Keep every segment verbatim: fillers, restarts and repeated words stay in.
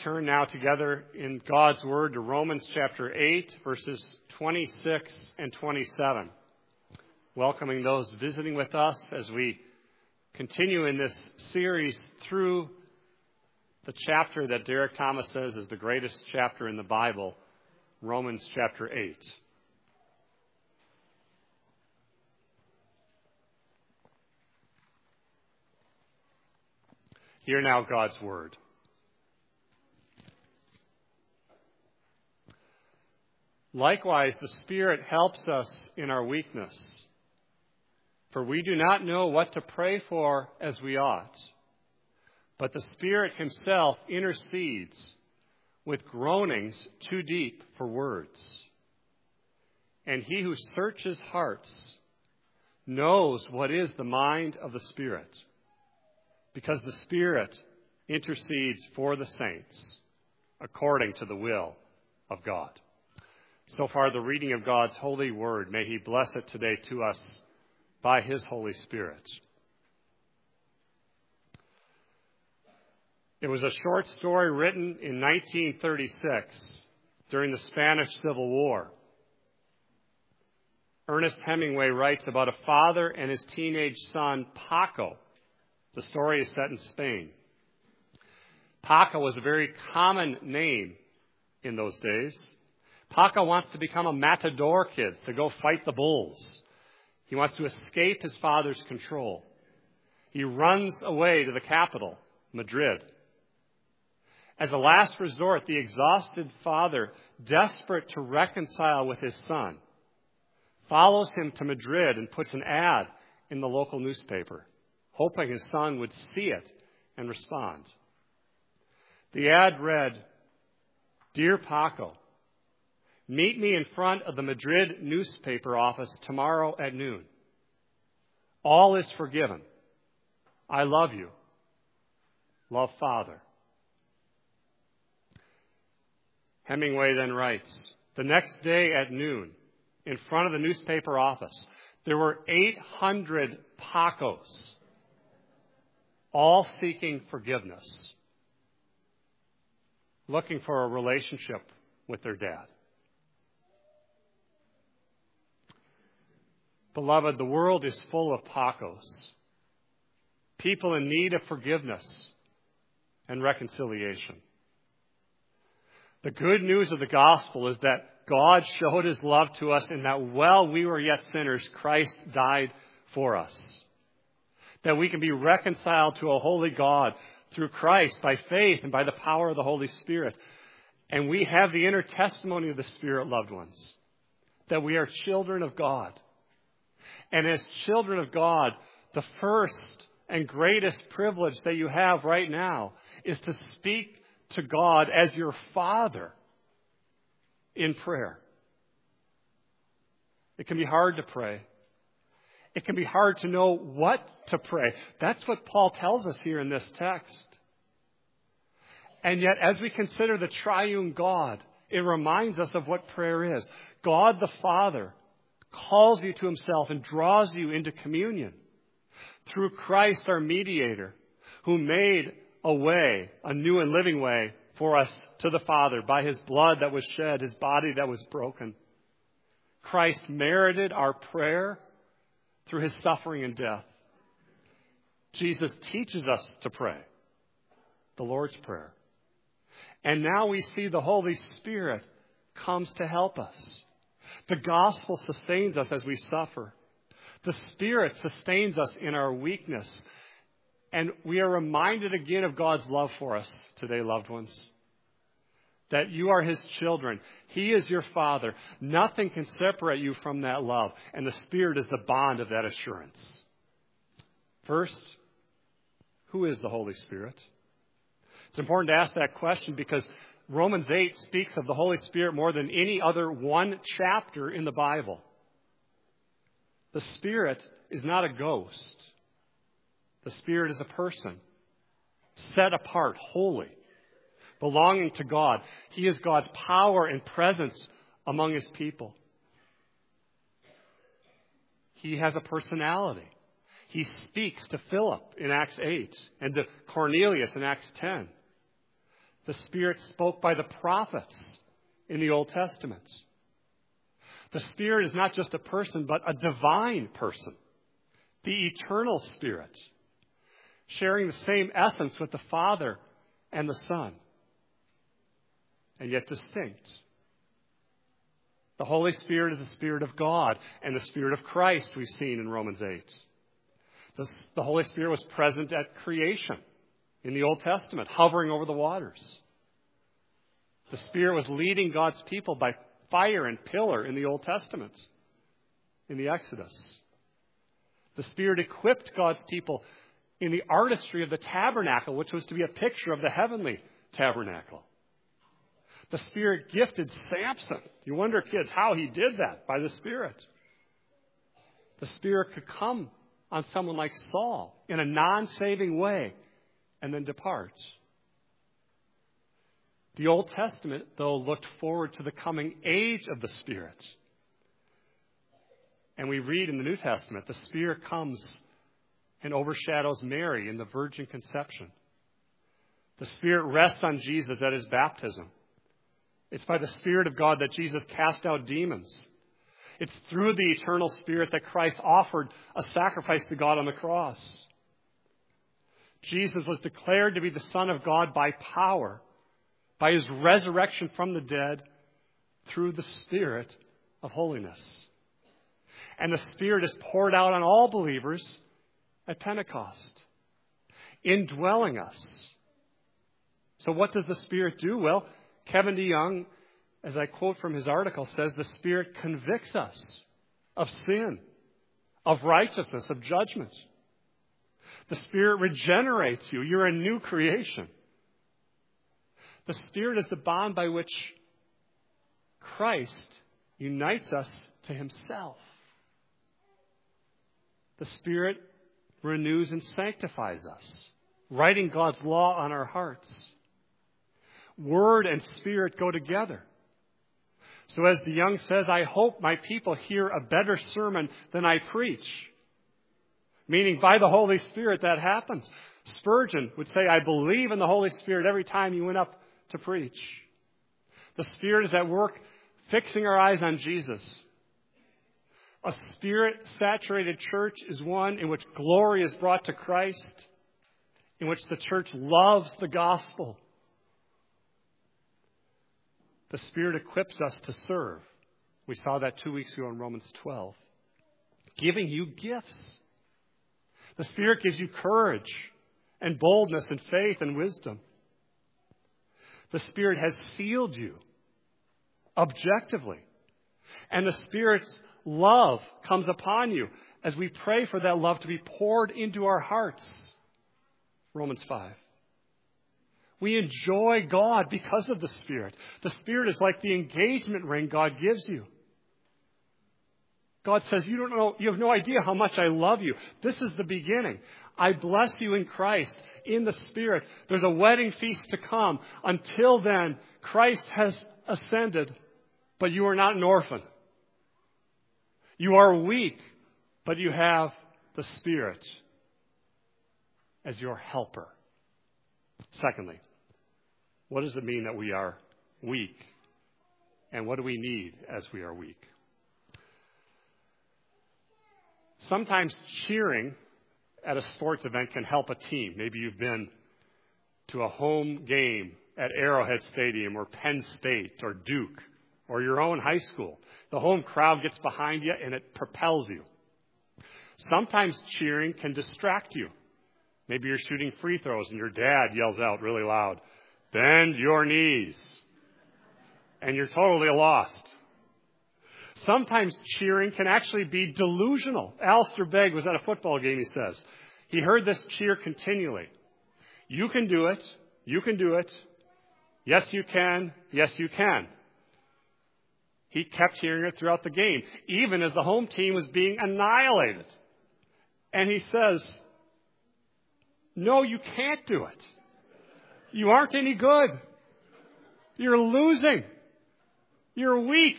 turn now together in God's Word to Romans chapter eight, verses twenty-six and twenty-seven. Welcoming those visiting with us as we continue in this series through the chapter that Derek Thomas says is the greatest chapter in the Bible, Romans chapter eight. Hear now God's Word. Likewise, the Spirit helps us in our weakness, for we do not know what to pray for as we ought. But the Spirit himself intercedes with groanings too deep for words. And he who searches hearts knows what is the mind of the Spirit, because the Spirit intercedes for the saints according to the will of God. So far, the reading of God's holy word. May he bless it today to us by his Holy Spirit. It was a short story written in nineteen thirty-six during the Spanish Civil War. Ernest Hemingway writes about a father and his teenage son, Paco. The story is set in Spain. Paco was a very common name in those days. Paco wants to become a matador kid, to go fight the bulls. He wants to escape his father's control. He runs away to the capital, Madrid. As a last resort, the exhausted father, desperate to reconcile with his son, follows him to Madrid and puts an ad in the local newspaper, hoping his son would see it and respond. The ad read, "Dear Paco, meet me in front of the Madrid newspaper office tomorrow at noon. All is forgiven. I love you. Love, Father." Hemingway then writes, the next day at noon, in front of the newspaper office, there were eight hundred Pacos, all seeking forgiveness, looking for a relationship with their dad. Beloved, the world is full of Pacos, people in need of forgiveness and reconciliation. The good news of the gospel is that God showed his love to us in that while we were yet sinners, Christ died for us. That we can be reconciled to a holy God through Christ by faith and by the power of the Holy Spirit. And we have the inner testimony of the Spirit, loved ones, that we are children of God. And as children of God, the first and greatest privilege that you have right now is to speak to God as your Father in prayer. It can be hard to pray. It can be hard to know what to pray. That's what Paul tells us here in this text. And yet, as we consider the triune God, it reminds us of what prayer is. God the Father calls you to himself and draws you into communion through Christ, our mediator, who made a way, a new and living way for us to the Father by his blood that was shed, his body that was broken. Christ merited our prayer through his suffering and death. Jesus teaches us to pray, the Lord's Prayer. And now we see the Holy Spirit comes to help us. The gospel sustains us as we suffer. The Spirit sustains us in our weakness. And we are reminded again of God's love for us today, loved ones. That you are his children. He is your Father. Nothing can separate you from that love. And the Spirit is the bond of that assurance. First, who is the Holy Spirit? It's important to ask that question because Romans eight speaks of the Holy Spirit more than any other one chapter in the Bible. The Spirit is not a ghost. The Spirit is a person, set apart, holy, belonging to God. He is God's power and presence among his people. He has a personality. He speaks to Philip in Acts eight and to Cornelius in Acts ten. The Spirit spoke by the prophets in the Old Testament. The Spirit is not just a person, but a divine person. The eternal Spirit, sharing the same essence with the Father and the Son, and yet distinct. The Holy Spirit is the Spirit of God and the Spirit of Christ, we've seen in Romans eight. The, the Holy Spirit was present at creation in the Old Testament, hovering over the waters. The Spirit was leading God's people by fire and pillar in the Old Testament, in the Exodus. The Spirit equipped God's people in the artistry of the tabernacle, which was to be a picture of the heavenly tabernacle. The Spirit gifted Samson. You wonder, kids, how he did that? By the Spirit. The Spirit could come on someone like Saul in a non-saving way and then depart. The Old Testament, though, looked forward to the coming age of the Spirit. And we read in the New Testament, the Spirit comes and overshadows Mary in the virgin conception. The Spirit rests on Jesus at his baptism. It's by the Spirit of God that Jesus cast out demons. It's through the eternal Spirit that Christ offered a sacrifice to God on the cross. Jesus was declared to be the Son of God by power, by his resurrection from the dead, through the Spirit of holiness. And the Spirit is poured out on all believers at Pentecost, indwelling us. So what does the Spirit do? Well, Kevin DeYoung, as I quote from his article, says the Spirit convicts us of sin, of righteousness, of judgment. The Spirit regenerates you. You're a new creation. The Spirit is the bond by which Christ unites us to himself. The Spirit renews and sanctifies us, writing God's law on our hearts. Word and Spirit go together. So as DeYoung says, I hope my people hear a better sermon than I preach. Meaning by the Holy Spirit that happens. Spurgeon would say, I believe in the Holy Spirit every time he went up to preach. The Spirit is at work fixing our eyes on Jesus. A Spirit-saturated church is one in which glory is brought to Christ, in which the church loves the gospel. The Spirit equips us to serve. We saw that two weeks ago in Romans twelve. Giving you gifts. The Spirit gives you courage and boldness and faith and wisdom. The Spirit has sealed you objectively. And the Spirit's love comes upon you as we pray for that love to be poured into our hearts. Romans five. We enjoy God because of the Spirit. The Spirit is like the engagement ring God gives you. God says, you don't know, you have no idea how much I love you. This is the beginning. I bless you in Christ, in the Spirit. There's a wedding feast to come. Until then, Christ has ascended, but you are not an orphan. You are weak, but you have the Spirit as your helper. Secondly, what does it mean that we are weak? And what do we need as we are weak? Sometimes cheering at a sports event can help a team. Maybe you've been to a home game at Arrowhead Stadium or Penn State or Duke or your own high school. The home crowd gets behind you and it propels you. Sometimes cheering can distract you. Maybe you're shooting free throws and your dad yells out really loud, bend your knees. And you're totally lost. Sometimes cheering can actually be delusional. Alistair Begg was at a football game, he says. He heard this cheer continually. You can do it. You can do it. Yes, you can. Yes, you can. He kept hearing it throughout the game, even as the home team was being annihilated. And he says, no, you can't do it. You aren't any good. You're losing. You're weak.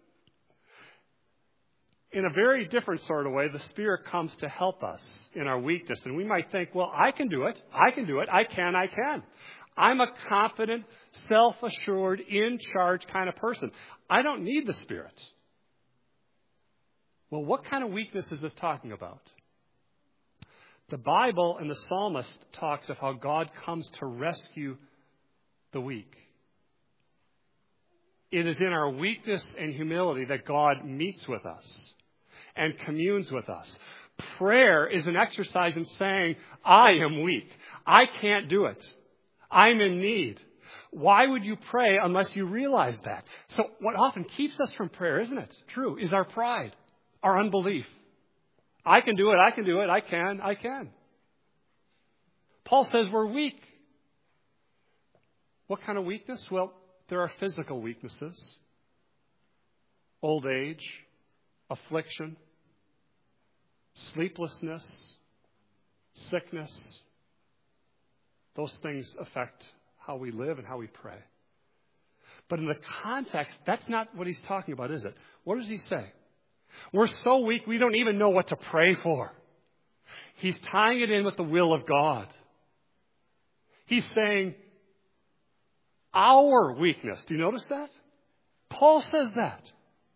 In a very different sort of way, the Spirit comes to help us in our weakness. And we might think, well, I can do it. I can do it. I can, I can. I'm a confident, self-assured, in-charge kind of person. I don't need the Spirit. Well, what kind of weakness is this talking about? The Bible and the psalmist talks of how God comes to rescue the weak. It is in our weakness and humility that God meets with us and communes with us. Prayer is an exercise in saying, I am weak. I can't do it. I'm in need. Why would you pray unless you realize that? So what often keeps us from prayer, isn't it? True, is our pride, our unbelief. I can do it, I can do it, I can, I can. Paul says we're weak. What kind of weakness? Well, there are physical weaknesses. Old age, affliction, sleeplessness, sickness. Those things affect how we live and how we pray. But in the context, that's not what he's talking about, is it? What does he say? We're so weak, we don't even know what to pray for. He's tying it in with the will of God. He's saying, our weakness. Do you notice that? Paul says that.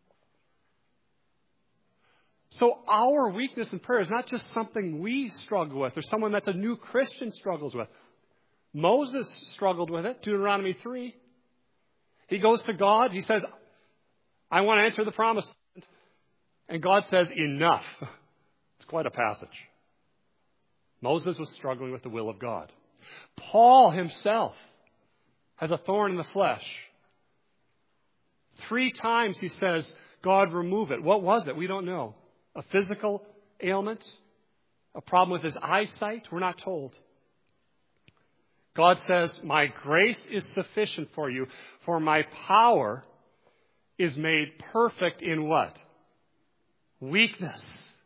So our weakness in prayer is not just something we struggle with or someone that's a new Christian struggles with. Moses struggled with it, Deuteronomy three. He goes to God. He says, I want to enter the promised land. And God says, enough. It's quite a passage. Moses was struggling with the will of God. Paul himself has a thorn in the flesh. Three times he says, God, remove it. What was it? We don't know. A physical ailment? A problem with his eyesight? We're not told. God says, my grace is sufficient for you, for my power is made perfect in what? Weakness.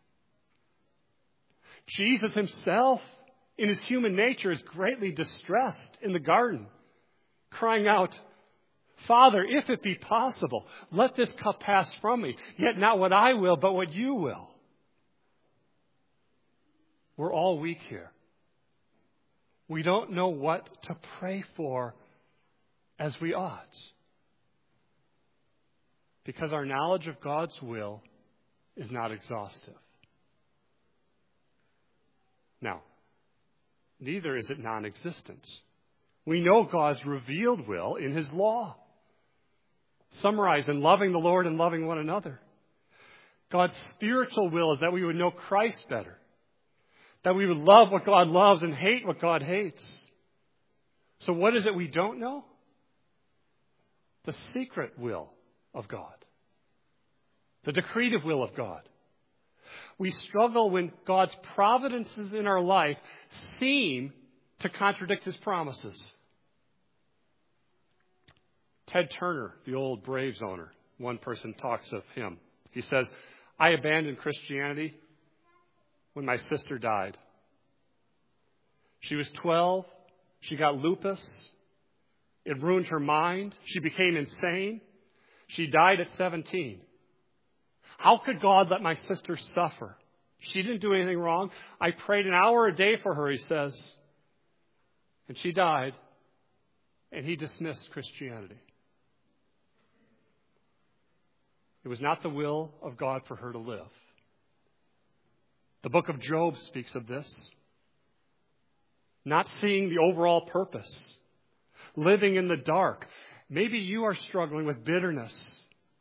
Jesus himself, in his human nature, is greatly distressed in the garden, crying out, Father, if it be possible, let this cup pass from me, yet not what I will, but what you will. We're all weak here. We don't know what to pray for as we ought, because our knowledge of God's will is not exhaustive. Now, neither is it non-existent. We know God's revealed will in his law, summarized in loving the Lord and loving one another. God's spiritual will is that we would know Christ better, that we would love what God loves and hate what God hates. So what is it we don't know? The secret will of God, the decretive will of God. We struggle when God's providences in our life seem to contradict his promises. Ted Turner, the old Braves owner, one person talks of him. He says, I abandoned Christianity when my sister died. She was twelve. She got lupus. It ruined her mind. She became insane. She died at seventeen. How could God let my sister suffer? She didn't do anything wrong. I prayed an hour a day for her, he says. And she died. And he dismissed Christianity. It was not the will of God for her to live. The book of Job speaks of this. Not seeing the overall purpose. Living in the dark. Maybe you are struggling with bitterness,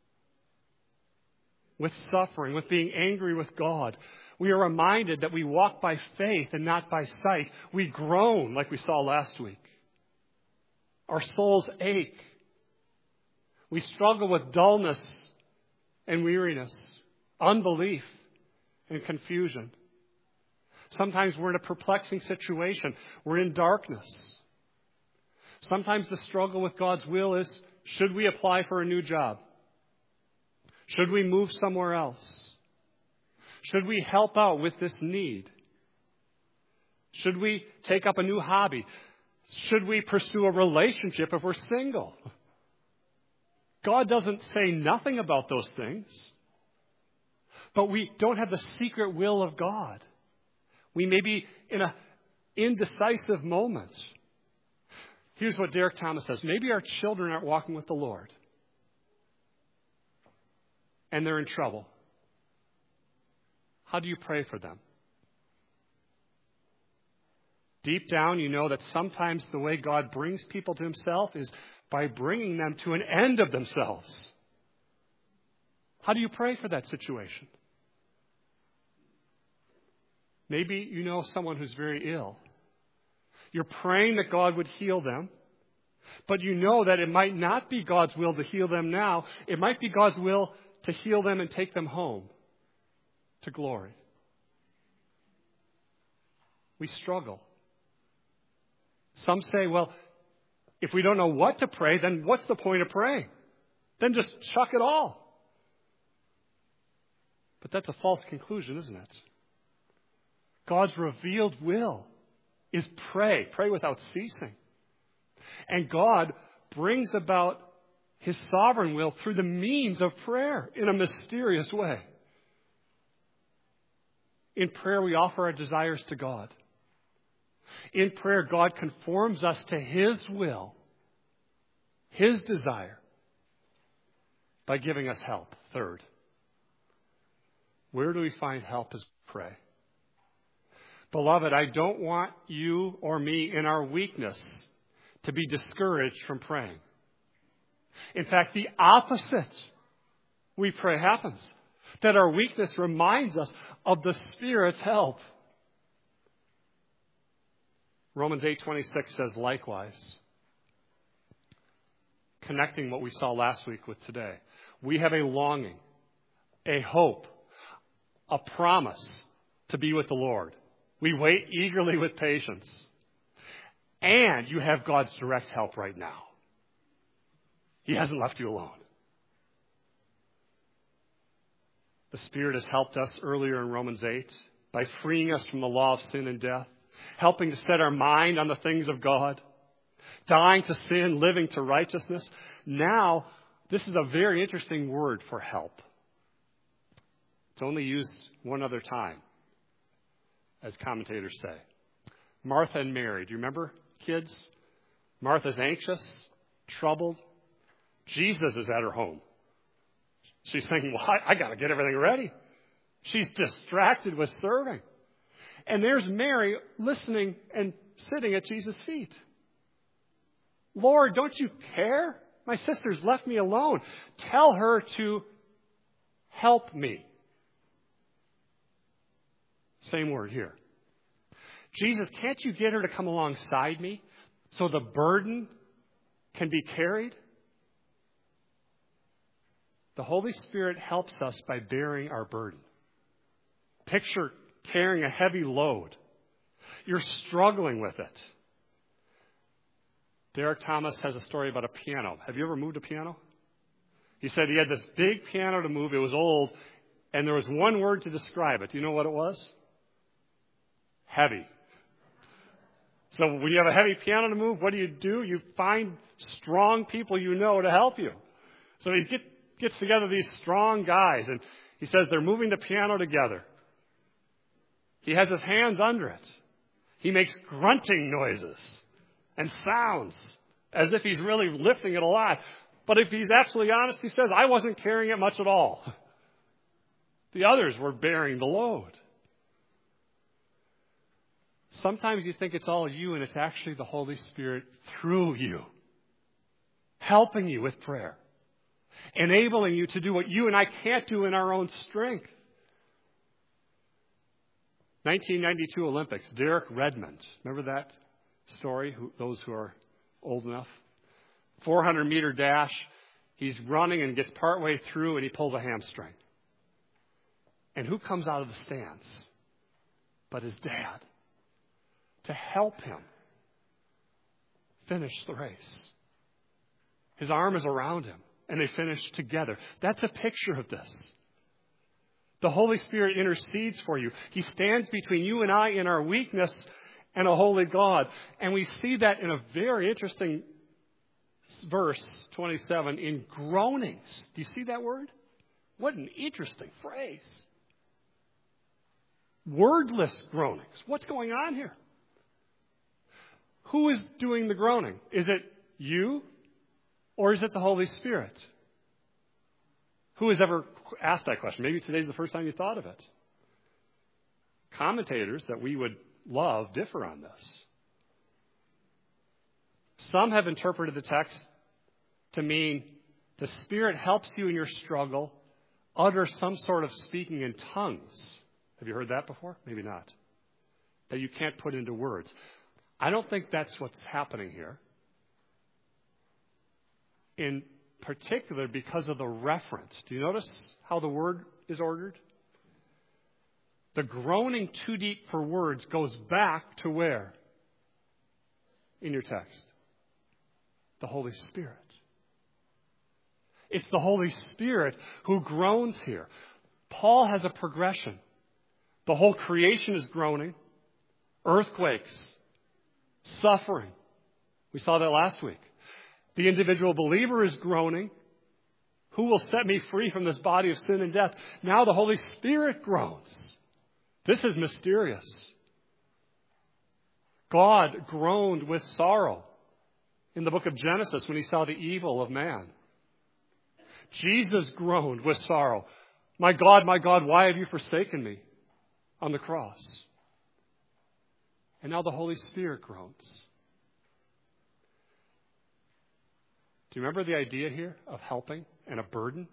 with suffering, with being angry with God. We are reminded that we walk by faith and not by sight. We groan like we saw last week. Our souls ache. We struggle with dullness and weariness, unbelief and confusion. Sometimes we're in a perplexing situation. We're in darkness. Sometimes the struggle with God's will is, should we apply for a new job? Should we move somewhere else? Should we help out with this need? Should we take up a new hobby? Should we pursue a relationship if we're single? God doesn't say nothing about those things. But we don't have the secret will of God. We may be in an indecisive moment. Here's what Derek Thomas says. Maybe our children aren't walking with the Lord. And they're in trouble. How do you pray for them? Deep down, you know that sometimes the way God brings people to himself is by bringing them to an end of themselves. How do you pray for that situation? Maybe you know someone who's very ill. You're praying that God would heal them, but you know that it might not be God's will to heal them now. It might be God's will to heal them and take them home to glory. We struggle. Some say, well, if we don't know what to pray, then what's the point of praying? Then just chuck it all. But that's a false conclusion, isn't it? God's revealed will is pray. Pray without ceasing. And God brings about his sovereign will through the means of prayer in a mysterious way. In prayer, we offer our desires to God. In prayer, God conforms us to his will, his desire, by giving us help. Third, where do we find help as we pray? Beloved, I don't want you or me in our weakness to be discouraged from praying. In fact, the opposite, we pray, happens. That our weakness reminds us of the Spirit's help. Romans eight twenty-six says likewise, connecting what we saw last week with today. We have a longing, a hope, a promise to be with the Lord. We wait eagerly with patience. And you have God's direct help right now. He hasn't left you alone. The Spirit has helped us earlier in Romans eight by freeing us from the law of sin and death, helping to set our mind on the things of God, dying to sin, living to righteousness. Now, this is a very interesting word for help. It's only used one other time, as commentators say. Martha and Mary, do you remember, kids? Martha's anxious, troubled. Jesus is at her home. She's thinking, well, I, I got to get everything ready. She's distracted with serving. And there's Mary listening and sitting at Jesus' feet. Lord, don't you care? My sister's left me alone. Tell her to help me. Same word here. Jesus, can't you get her to come alongside me so the burden can be carried? The Holy Spirit helps us by bearing our burden. Picture carrying a heavy load. You're struggling with it. Derek Thomas has a story about a piano. Have you ever moved a piano? He said he had this big piano to move. It was old, and there was one word to describe it. Do you know what it was? Heavy. So when you have a heavy piano to move, what do you do? You find strong people you know to help you. So he get, gets together these strong guys, and he says they're moving the piano together. He has his hands under it. He makes grunting noises and sounds as if he's really lifting it a lot. But if he's absolutely honest, he says, I wasn't carrying it much at all. The others were bearing the load. Sometimes you think it's all you, and it's actually the Holy Spirit through you, helping you with prayer, enabling you to do what you and I can't do in our own strength. nineteen ninety-two Olympics, Derek Redmond. Remember that story, who, those who are old enough? four hundred meter dash. He's running and gets partway through, and he pulls a hamstring. And who comes out of the stands but his dad to help him finish the race? His arm is around him, and they finish together. That's a picture of this. The Holy Spirit intercedes for you. He stands between you and I in our weakness and a holy God. And we see that in a very interesting verse, twenty-seven, in groanings. Do you see that word? What an interesting phrase. Wordless groanings. What's going on here? who is doing the groaning? Is it you or is it the Holy Spirit? Who has ever asked that question? Maybe today's the first time you thought of it. Commentators that we would love differ on this. Some have interpreted the text to mean the Spirit helps you in your struggle utter some sort of speaking in tongues. Have you heard that before? Maybe not. That you can't put into words. I don't think that's what's happening here. In particular, because of the reference. Do you notice how the word is ordered? The groaning too deep for words goes back to where? In your text. The Holy Spirit. It's the Holy Spirit who groans here. Paul has a progression. The whole creation is groaning. Earthquakes. Suffering. We saw that last week. The individual believer is groaning. Who will set me free from this body of sin and death? Now the Holy Spirit groans. This is mysterious. God groaned with sorrow in the book of Genesis when he saw the evil of man. Jesus groaned with sorrow. My God, my God, why have you forsaken me? On the cross. And now the Holy Spirit groans. Do you remember the idea here of helping and a burden?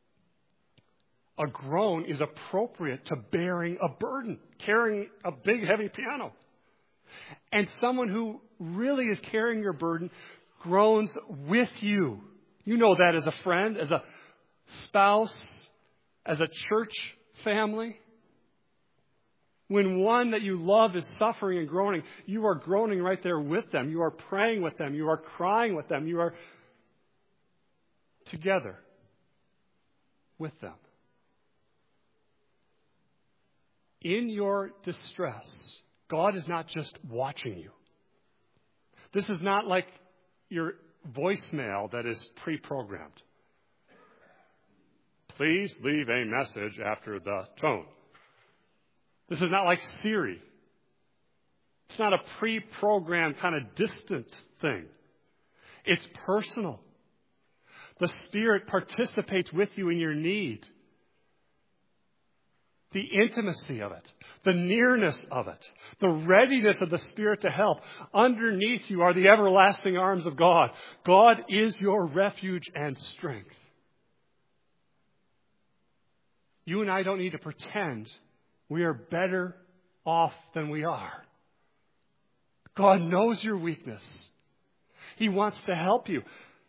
A groan is appropriate to bearing a burden, carrying a big, heavy piano. And someone who really is carrying your burden groans with you. You know that as a friend, as a spouse, as a church family. When one that you love is suffering and groaning, you are groaning right there with them. You are praying with them. You are crying with them. You are together with them. In your distress, God is not just watching you. This is not like your voicemail that is pre-programmed. Please leave a message after the tone. This is not like Siri. It's not a pre-programmed kind of distant thing. It's personal. The Spirit participates with you in your need. The intimacy of it, the nearness of it, the readiness of the Spirit to help. Underneath you are the everlasting arms of God. God is your refuge and strength. You and I don't need to pretend we are better off than we are. God knows your weakness. He wants to help you.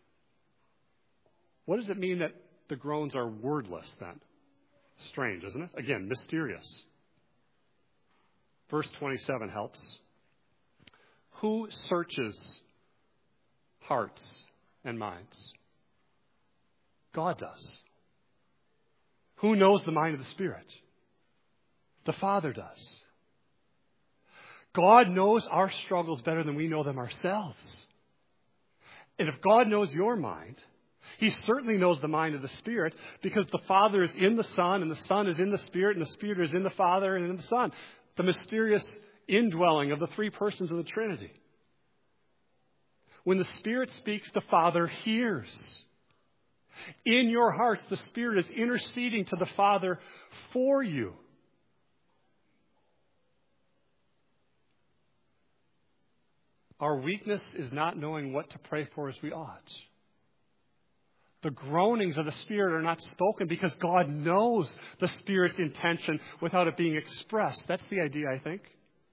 What does it mean that the groans are wordless then? Strange, isn't it? Again, mysterious. Verse twenty-seven helps. Who searches hearts and minds? God does. Who knows the mind of the Spirit? The Father does. God knows our struggles better than we know them ourselves. And if God knows your mind, He certainly knows the mind of the Spirit, because the Father is in the Son, and the Son is in the Spirit, and the Spirit is in the Father and in the Son. The mysterious indwelling of the three persons of the Trinity. When the Spirit speaks, the Father hears. In your hearts, the Spirit is interceding to the Father for you. Our weakness is not knowing what to pray for as we ought. The groanings of the Spirit are not spoken because God knows the Spirit's intention without it being expressed. That's the idea, I think.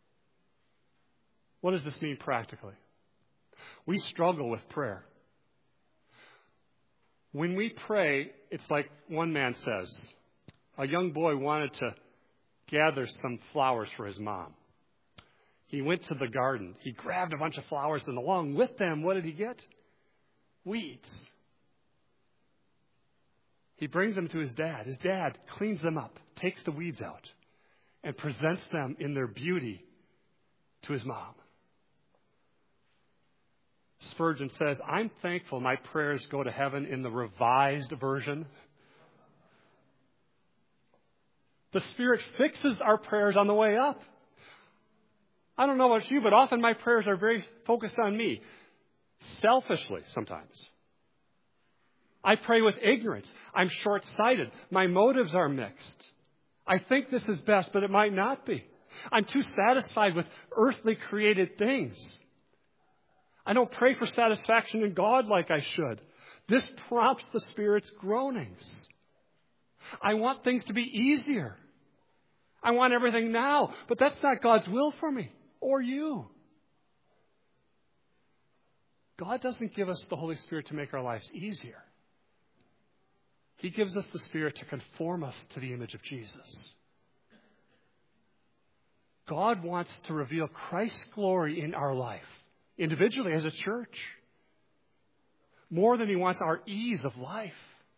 What does this mean practically? We struggle with prayer. When we pray, it's like one man says, a young boy wanted to gather some flowers for his mom. He went to the garden. He grabbed a bunch of flowers, and along with them, what did he get? Weeds. He brings them to his dad. His dad cleans them up, takes the weeds out, and presents them in their beauty to his mom. Spurgeon says, I'm thankful my prayers go to heaven in the Revised Version. The Spirit fixes our prayers on the way up. I don't know about you, but often my prayers are very focused on me. Selfishly, sometimes. I pray with ignorance. I'm short-sighted. My motives are mixed. I think this is best, but it might not be. I'm too satisfied with earthly created things. I don't pray for satisfaction in God like I should. This prompts the Spirit's groanings. I want things to be easier. I want everything now, but that's not God's will for me or you. God doesn't give us the Holy Spirit to make our lives easier. He gives us the Spirit to conform us to the image of Jesus. God wants to reveal Christ's glory in our life, individually as a church, more than He wants our ease of life.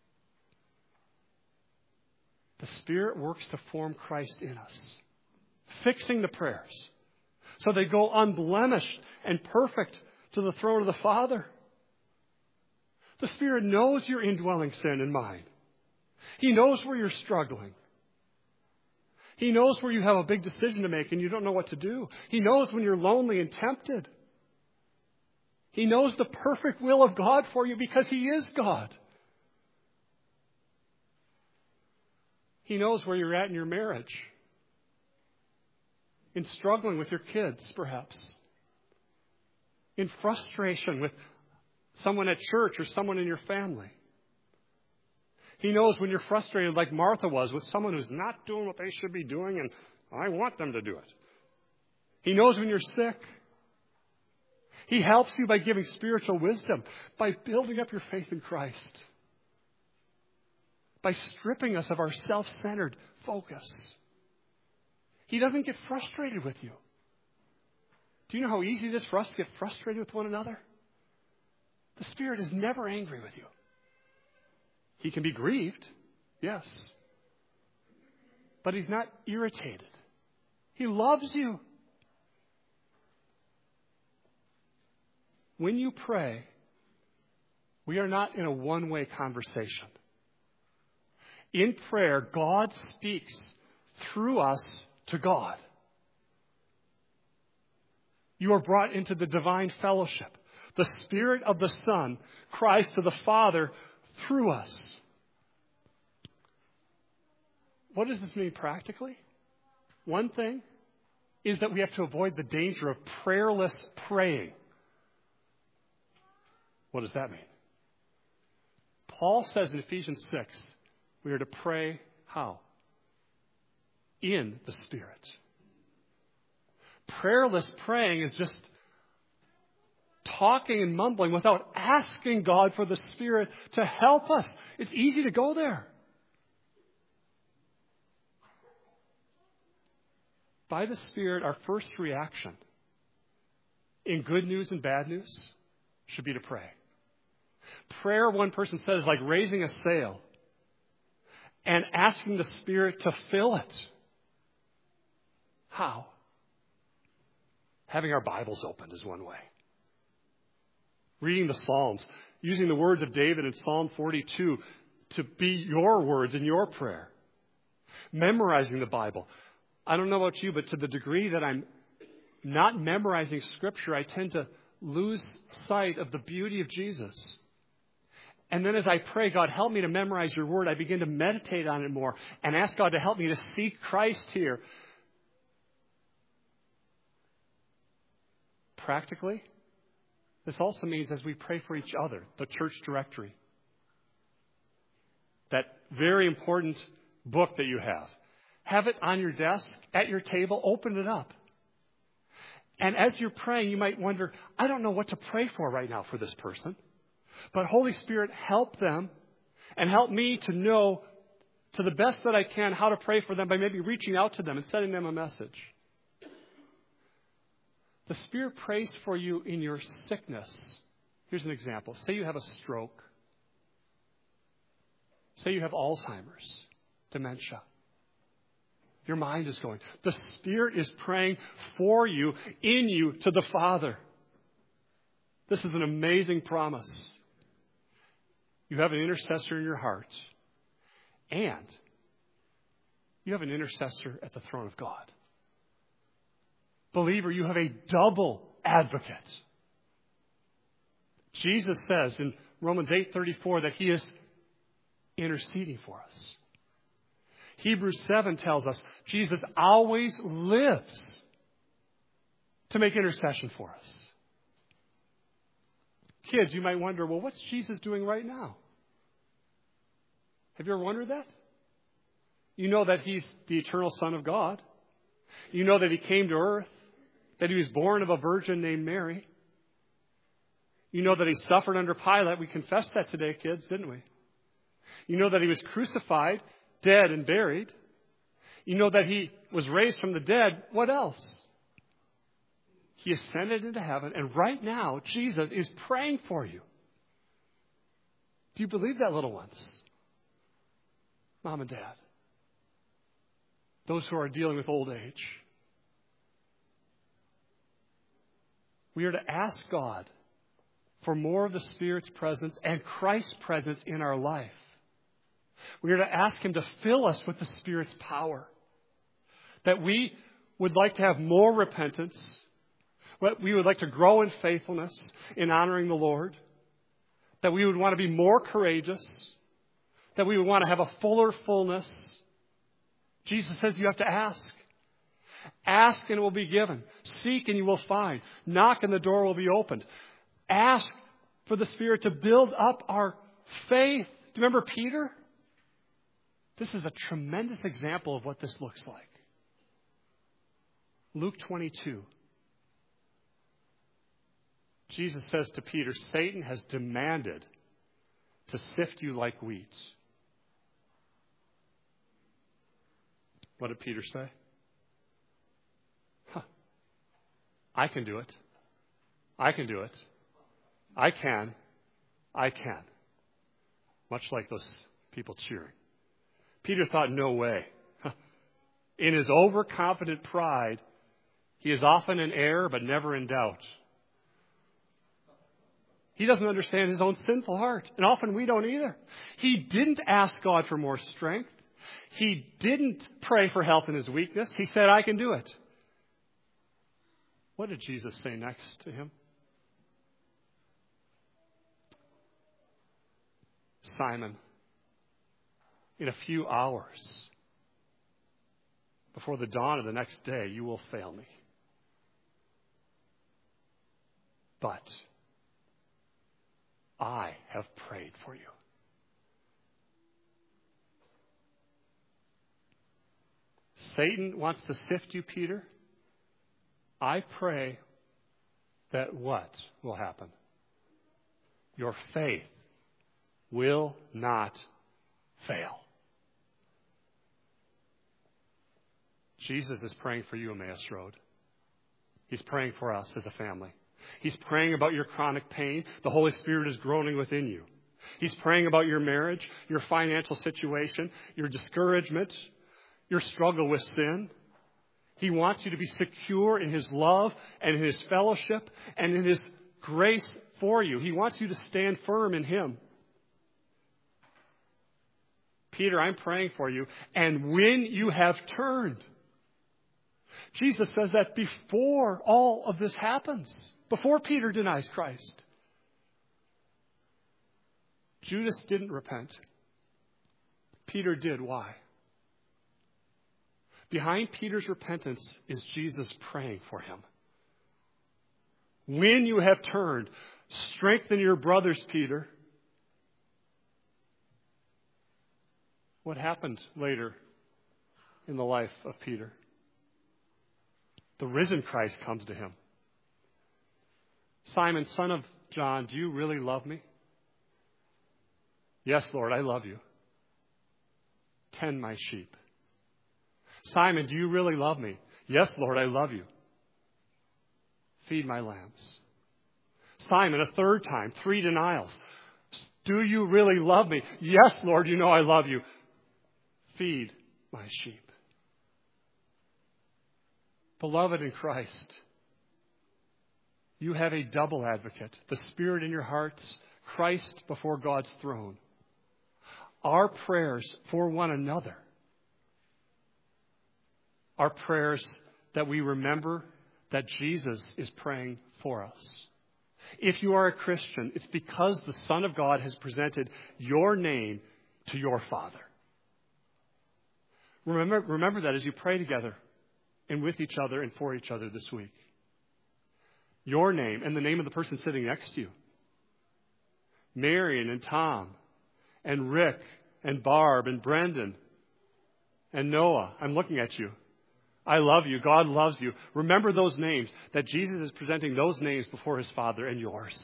The Spirit works to form Christ in us, fixing the prayers so they go unblemished and perfect to the throne of the Father. The Spirit knows your indwelling sin and mine. He knows where you're struggling. He knows where you have a big decision to make and you don't know what to do. He knows when you're lonely and tempted. He knows the perfect will of God for you because He is God. He knows where you're at in your marriage, in struggling with your kids, perhaps, in frustration with someone at church or someone in your family. He knows when you're frustrated like Martha was with someone who's not doing what they should be doing and I want them to do it. He knows when you're sick. He helps you by giving spiritual wisdom, by building up your faith in Christ, by stripping us of our self-centered focus. He doesn't get frustrated with you. Do you know how easy it is for us to get frustrated with one another? The Spirit is never angry with you. He can be grieved, yes. But He's not irritated. He loves you. When you pray, we are not in a one-way conversation. In prayer, God speaks through us to God. You are brought into the divine fellowship. The Spirit of the Son cries to the Father through us. What does this mean practically? One thing is that we have to avoid the danger of prayerless praying. What does that mean? Paul says in Ephesians six, we are to pray how? In the Spirit. Prayerless praying is just talking and mumbling without asking God for the Spirit to help us. It's easy to go there. By the Spirit, our first reaction in good news and bad news should be to pray. Prayer, one person said, is like raising a sail and asking the Spirit to fill it. How? Having our Bibles open is one way. Reading the Psalms, using the words of David in Psalm forty-two to be your words in your prayer. Memorizing the Bible. I don't know about you, but to the degree that I'm not memorizing Scripture, I tend to lose sight of the beauty of Jesus. And then as I pray, God, help me to memorize your word, I begin to meditate on it more and ask God to help me to see Christ here. Practically, this also means as we pray for each other, the church directory, that very important book that you have, have it on your desk, at your table, open it up. And as you're praying, you might wonder, I don't know what to pray for right now for this person. But Holy Spirit, help them and help me to know to the best that I can how to pray for them by maybe reaching out to them and sending them a message. The Spirit prays for you in your sickness. Here's an example. Say you have a stroke. Say you have Alzheimer's, dementia. Your mind is going. The Spirit is praying for you, in you, to the Father. This is an amazing promise. You have an intercessor in your heart. And you have an intercessor at the throne of God. Believer, you have a double advocate. Jesus says in Romans eight thirty-four that he is interceding for us. Hebrews seven tells us Jesus always lives to make intercession for us. Kids, you might wonder, well, what's Jesus doing right now? Have you ever wondered that? You know that he's the eternal Son of God. You know that he came to earth, that he was born of a virgin named Mary. You know that he suffered under Pilate. We confessed that today, kids, didn't we? You know that he was crucified, dead, and buried. You know that he was raised from the dead. What else? He ascended into heaven, and right now, Jesus is praying for you. Do you believe that, little ones? Mom and Dad. Those who are dealing with old age. We are to ask God for more of the Spirit's presence and Christ's presence in our life. We are to ask him to fill us with the Spirit's power. That we would like to have more repentance. We would like to grow in faithfulness, in honoring the Lord. That we would want to be more courageous. That we would want to have a fuller fullness. Jesus says you have to ask. Ask and it will be given. Seek and you will find. Knock and the door will be opened. Ask for the Spirit to build up our faith. Do you remember Peter? This is a tremendous example of what this looks like. Luke twenty-two. Jesus says to Peter, Satan has demanded to sift you like wheat. What did Peter say? Huh. I can do it. I can do it. I can. I can. Much like those people cheering. Peter thought, no way. In his overconfident pride, he is often in error but never in doubt. He doesn't understand his own sinful heart. And often we don't either. He didn't ask God for more strength. He didn't pray for help in his weakness. He said, I can do it. What did Jesus say next to him? Simon, in a few hours, before the dawn of the next day, you will fail me. But I have prayed for you. Satan wants to sift you, Peter. I pray that what will happen? Your faith will not fail. Jesus is praying for you, Emmaus Road. He's praying for us as a family. He's praying about your chronic pain. The Holy Spirit is groaning within you. He's praying about your marriage, your financial situation, your discouragement, your struggle with sin. He wants you to be secure in his love and in his fellowship and in his grace for you. He wants you to stand firm in him. Peter, I'm praying for you. And when you have turned, Jesus says that before all of this happens, before Peter denies Christ, Judas didn't repent. Peter did. Why? Behind Peter's repentance is Jesus praying for him. When you have turned, strengthen your brothers, Peter. What happened later in the life of Peter? The risen Christ comes to him. Simon, son of John, do you really love me? Yes, Lord, I love you. Tend my sheep. Simon, do you really love me? Yes, Lord, I love you. Feed my lambs. Simon, a third time, three denials. Do you really love me? Yes, Lord, you know I love you. Feed my sheep. Beloved in Christ, you have a double advocate, the Spirit in your hearts, Christ before God's throne. Our prayers for one another are prayers that we remember that Jesus is praying for us. If you are a Christian, it's because the Son of God has presented your name to your Father. Remember, remember that as you pray together and with each other and for each other this week. Your name and the name of the person sitting next to you. Marion and Tom and Rick and Barb and Brendan and Noah. I'm looking at you. I love you. God loves you. Remember those names, that Jesus is presenting those names before his Father and yours.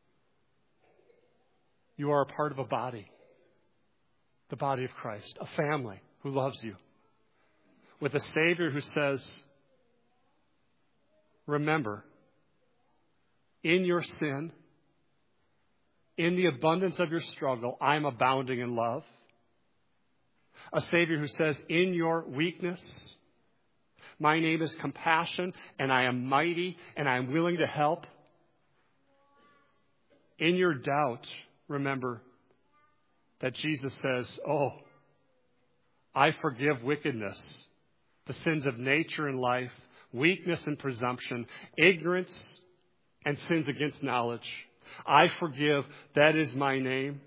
You are a part of a body, the body of Christ, a family who loves you, with a Savior who says, remember, in your sin, in the abundance of your struggle, I'm abounding in love. A Savior who says, in your weakness, my name is compassion, and I am mighty, and I am willing to help. In your doubt, remember that Jesus says, oh, I forgive wickedness, the sins of nature and life, weakness and presumption, ignorance and sins against knowledge. I forgive, that is my name.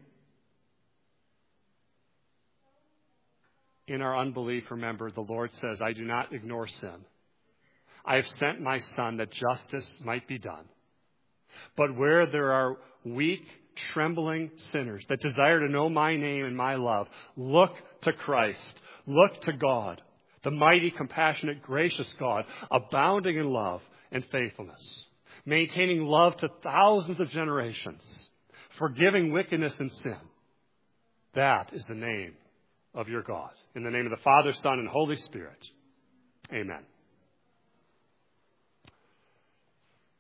In our unbelief, remember, the Lord says, I do not ignore sin. I have sent my Son that justice might be done. But where there are weak, trembling sinners that desire to know my name and my love, look to Christ. Look to God, the mighty, compassionate, gracious God, abounding in love and faithfulness, maintaining love to thousands of generations, forgiving wickedness and sin. That is the name of your God. In the name of the Father, Son, and Holy Spirit. Amen.